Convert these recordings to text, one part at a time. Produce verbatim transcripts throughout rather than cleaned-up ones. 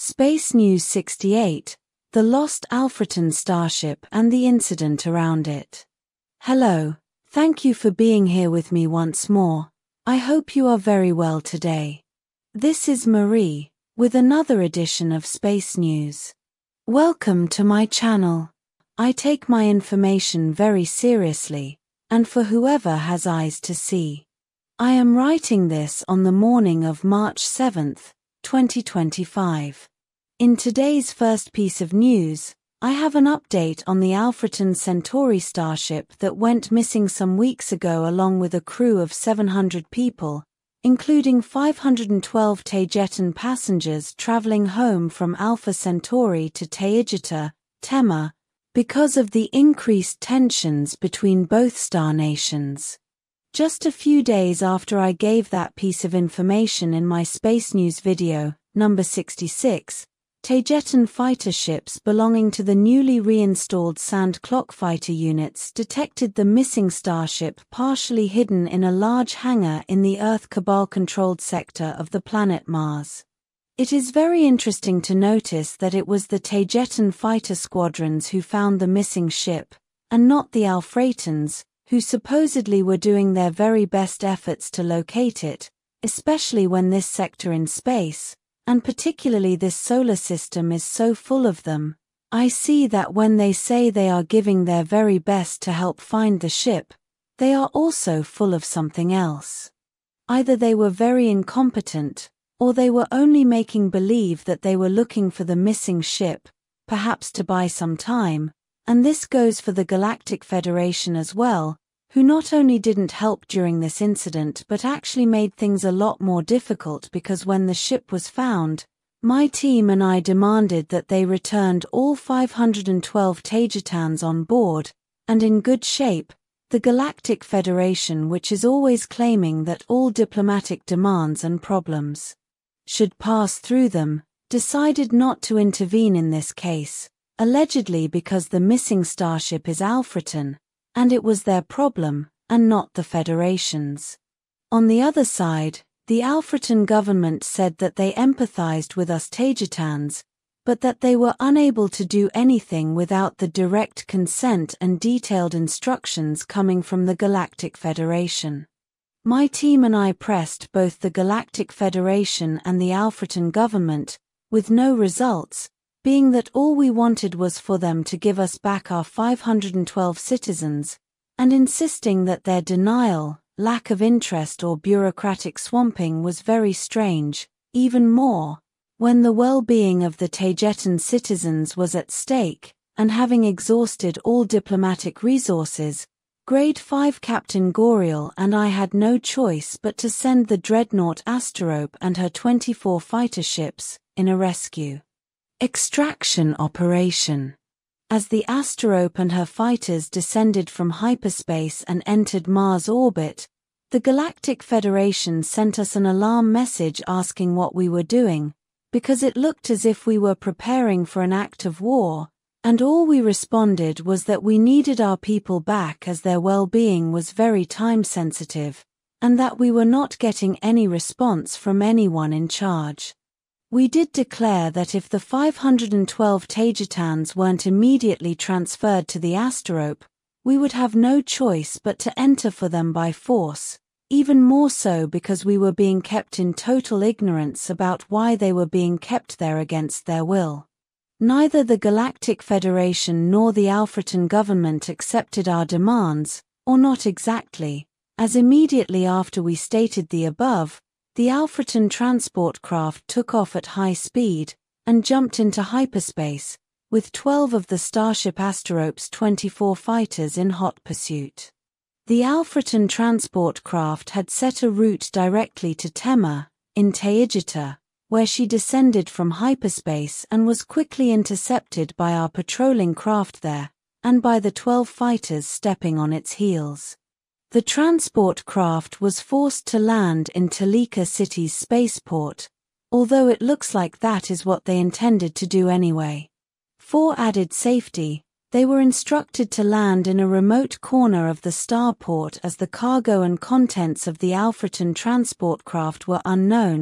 Space News sixty-eight, The Lost Alfreton Starship and the Incident Around It. Hello, thank you for being here with me once more. I hope you are very well today. This is Marie, with another edition of Space News. Welcome to my channel. I take my information very seriously, and for whoever has eyes to see. I am writing this on the morning of March seventh, twenty twenty-five. In today's first piece of news, I have an update on the Alfreton Centauri starship that went missing some weeks ago along with a crew of seven hundred people, including five hundred twelve Taygeta passengers traveling home from Alpha Centauri to Taygetus, Tema, because of the increased tensions between both star nations. Just a few days after I gave that piece of information in my Space News video, number sixty-six, Taygeta fighter ships belonging to the newly reinstalled Sand Clock fighter units detected the missing starship partially hidden in a large hangar in the Earth Cabal-controlled sector of the planet Mars. It is very interesting to notice that it was the Taygeta fighter squadrons who found the missing ship, and not the Alfretons, who supposedly were doing their very best efforts to locate it, especially when this sector in space, and particularly this solar system, is so full of them. I see that when they say they are giving their very best to help find the ship, they are also full of something else. Either they were very incompetent, or they were only making believe that they were looking for the missing ship, perhaps to buy some time, and this goes for the Galactic Federation as well, who not only didn't help during this incident but actually made things a lot more difficult, because when the ship was found, my team and I demanded that they returned all five hundred twelve Taygetans on board, and in good shape. The Galactic Federation, which is always claiming that all diplomatic demands and problems should pass through them, decided not to intervene in this case, allegedly because the missing starship is Alfreton, and it was their problem, and not the Federation's. On the other side, the Alfreton government said that they empathized with us Taygetans, but that they were unable to do anything without the direct consent and detailed instructions coming from the Galactic Federation. My team and I pressed both the Galactic Federation and the Alfreton government, with no results, being that all we wanted was for them to give us back our five hundred twelve citizens, and insisting that their denial, lack of interest or bureaucratic swamping was very strange, even more, when the well-being of the Taygetan citizens was at stake, and having exhausted all diplomatic resources, Grade five Captain Goriel and I had no choice but to send the dreadnought Asterope and her twenty-four fighter ships, in a rescue extraction operation. As the Asterope and her fighters descended from hyperspace and entered Mars orbit, the Galactic Federation sent us an alarm message asking what we were doing, because it looked as if we were preparing for an act of war, and all we responded was that we needed our people back as their well-being was very time-sensitive, and that we were not getting any response from anyone in charge. We did declare that if the five hundred twelve Taygetans weren't immediately transferred to the Asterope, we would have no choice but to enter for them by force, even more so because we were being kept in total ignorance about why they were being kept there against their will. Neither the Galactic Federation nor the Alfreton government accepted our demands, or not exactly, as immediately after we stated the above, the Alfreton transport craft took off at high speed, and jumped into hyperspace, with twelve of the Starship Asterope's twenty-four fighters in hot pursuit. The Alfreton transport craft had set a route directly to Tema, in Taygetus, where she descended from hyperspace and was quickly intercepted by our patrolling craft there, and by the twelve fighters stepping on its heels. The transport craft was forced to land in Taliqa City's spaceport, although it looks like that is what they intended to do anyway. For added safety, they were instructed to land in a remote corner of the starport as the cargo and contents of the Alfreton transport craft were unknown,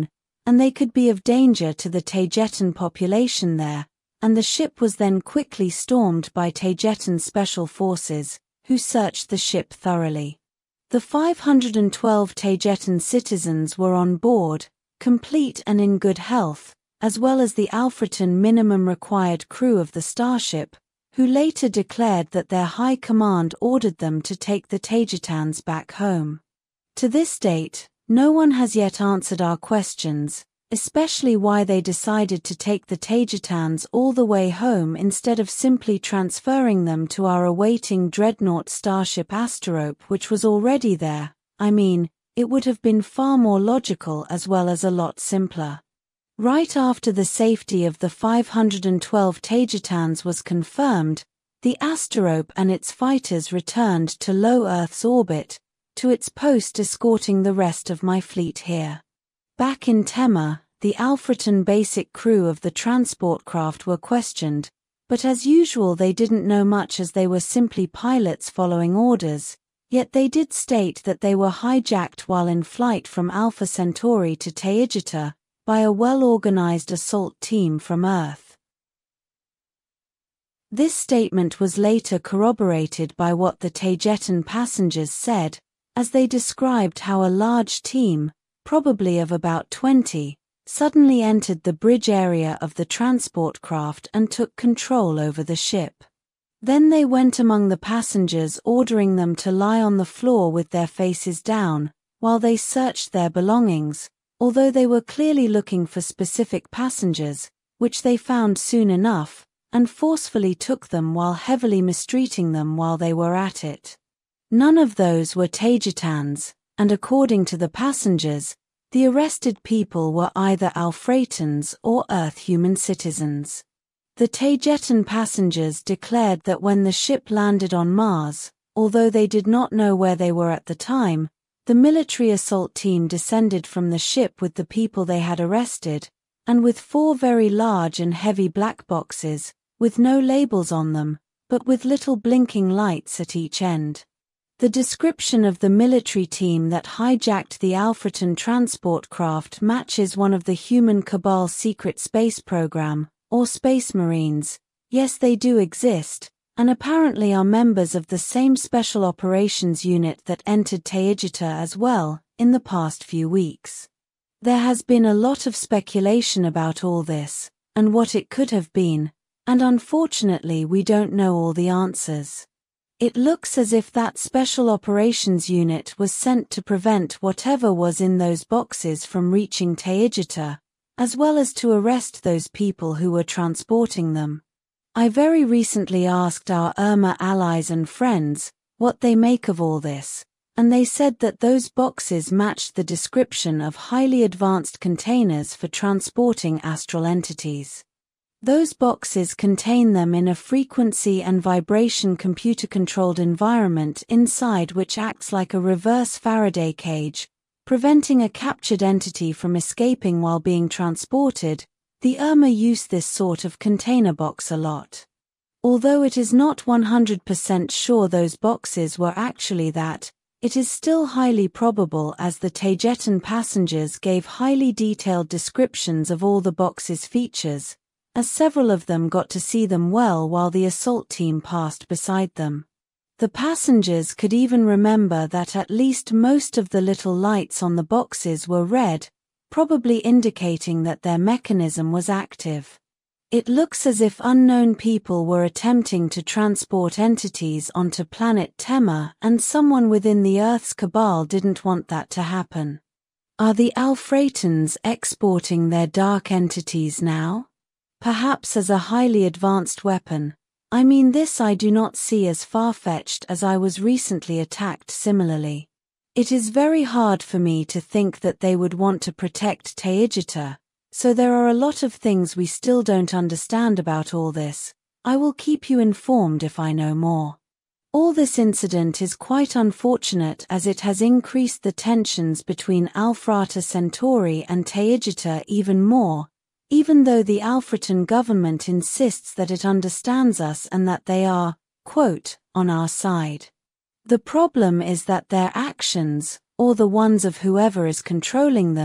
and they could be of danger to the Tagetan population there, and the ship was then quickly stormed by Tagetan special forces, who searched the ship thoroughly. The five hundred twelve Tagetan citizens were on board, complete and in good health, as well as the Alfreton minimum required crew of the starship, who later declared that their high command ordered them to take the Tagetans back home. To this date, no one has yet answered our questions, especially why they decided to take the Tagetans all the way home instead of simply transferring them to our awaiting dreadnought starship Asterope, which was already there. I mean, it would have been far more logical as well as a lot simpler. Right after the safety of the five hundred twelve Tagetans was confirmed, the Asterope and its fighters returned to low Earth's orbit, to its post escorting the rest of my fleet here. Back in Tema, the Alfreton basic crew of the transport craft were questioned, but as usual they didn't know much as they were simply pilots following orders, yet they did state that they were hijacked while in flight from Alpha Centauri to Taygeta by a well-organized assault team from Earth. This statement was later corroborated by what the Tagetan passengers said, as they described how a large team, probably of about twenty, suddenly entered the bridge area of the transport craft and took control over the ship. Then they went among the passengers, ordering them to lie on the floor with their faces down, while they searched their belongings, although they were clearly looking for specific passengers, which they found soon enough, and forcefully took them while heavily mistreating them while they were at it. None of those were Tagetans, and according to the passengers, the arrested people were either Alfretans or Earth human citizens. The Tagetan passengers declared that when the ship landed on Mars, although they did not know where they were at the time, the military assault team descended from the ship with the people they had arrested, and with four very large and heavy black boxes, with no labels on them, but with little blinking lights at each end. The description of the military team that hijacked the Alfreton transport craft matches one of the human Cabal's secret space program, or Space Marines. Yes, they do exist, and apparently are members of the same special operations unit that entered Taygeta as well, in the past few weeks. There has been a lot of speculation about all this, and what it could have been, and unfortunately we don't know all the answers. It looks as if that special operations unit was sent to prevent whatever was in those boxes from reaching Taygeta, as well as to arrest those people who were transporting them. I very recently asked our Irma allies and friends what they make of all this, and they said that those boxes matched the description of highly advanced containers for transporting astral entities. Those boxes contain them in a frequency and vibration computer-controlled environment inside which acts like a reverse Faraday cage, preventing a captured entity from escaping while being transported. The Irma use this sort of container box a lot. Although it is not one hundred percent sure those boxes were actually that, it is still highly probable as the Tagetan passengers gave highly detailed descriptions of all the boxes' features, as several of them got to see them well while the assault team passed beside them. The passengers could even remember that at least most of the little lights on the boxes were red, probably indicating that their mechanism was active. It looks as if unknown people were attempting to transport entities onto planet Tema, and someone within the Earth's cabal didn't want that to happen. Are the Alfretans exporting their dark entities now? Perhaps as a highly advanced weapon. I mean, this I do not see as far-fetched, as I was recently attacked similarly. It is very hard for me to think that they would want to protect Taygeta, so there are a lot of things we still don't understand about all this. I will keep you informed if I know more. All this incident is quite unfortunate as it has increased the tensions between Alpha Centauri and Taygeta even more, even though the Alfreton government insists that it understands us and that they are, quote, on our side. The problem is that their actions, or the ones of whoever is controlling them,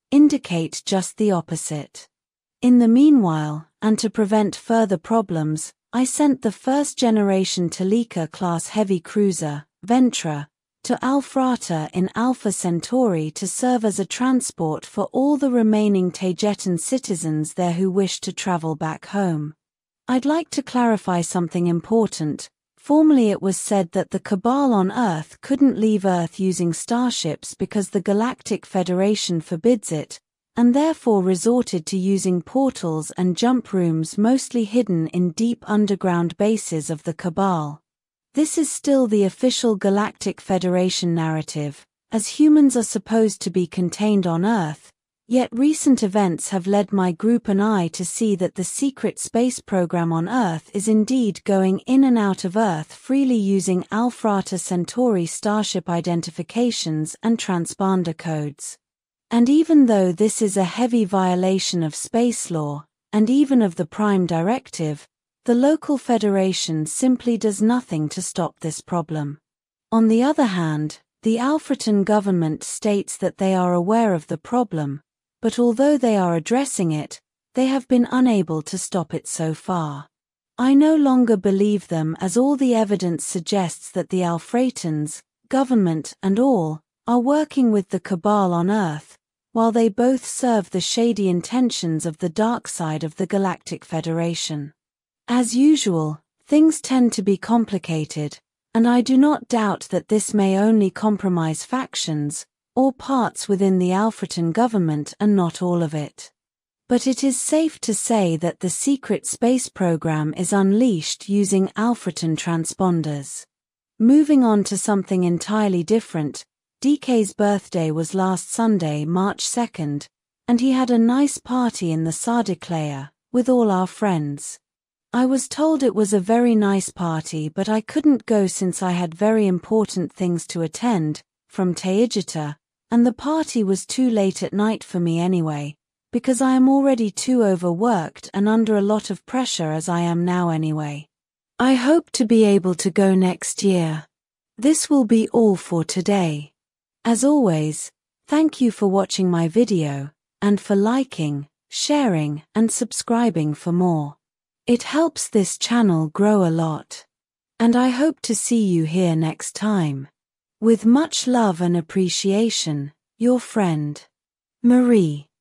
indicate just the opposite. In the meanwhile, and to prevent further problems, I sent the first-generation Talika-class heavy cruiser, Ventra, to Alphrata in Alpha Centauri to serve as a transport for all the remaining Tagetan citizens there who wish to travel back home. I'd like to clarify something important. Formerly it was said that the Cabal on Earth couldn't leave Earth using starships because the Galactic Federation forbids it, and therefore resorted to using portals and jump rooms mostly hidden in deep underground bases of the Cabal. This is still the official Galactic Federation narrative, as humans are supposed to be contained on Earth, yet recent events have led my group and I to see that the secret space program on Earth is indeed going in and out of Earth freely using Alphrata Centauri starship identifications and transponder codes. And even though this is a heavy violation of space law, and even of the Prime Directive, the local federation simply does nothing to stop this problem. On the other hand, the Alphretan government states that they are aware of the problem, but although they are addressing it, they have been unable to stop it so far. I no longer believe them, as all the evidence suggests that the Alphretans, government and all, are working with the Cabal on Earth, while they both serve the shady intentions of the dark side of the Galactic Federation. As usual, things tend to be complicated, and I do not doubt that this may only compromise factions, or parts within the Alphretan government and not all of it. But it is safe to say that the secret space program is unleashed using Alphretan transponders. Moving on to something entirely different, D K's birthday was last Sunday, March second, and he had a nice party in the Sardiklaya, with all our friends. I was told it was a very nice party, but I couldn't go since I had very important things to attend, from Taijita, and the party was too late at night for me anyway, because I am already too overworked and under a lot of pressure as I am now anyway. I hope to be able to go next year. This will be all for today. As always, thank you for watching my video, and for liking, sharing, and subscribing for more. It helps this channel grow a lot. And I hope to see you here next time. With much love and appreciation, your friend, Marie.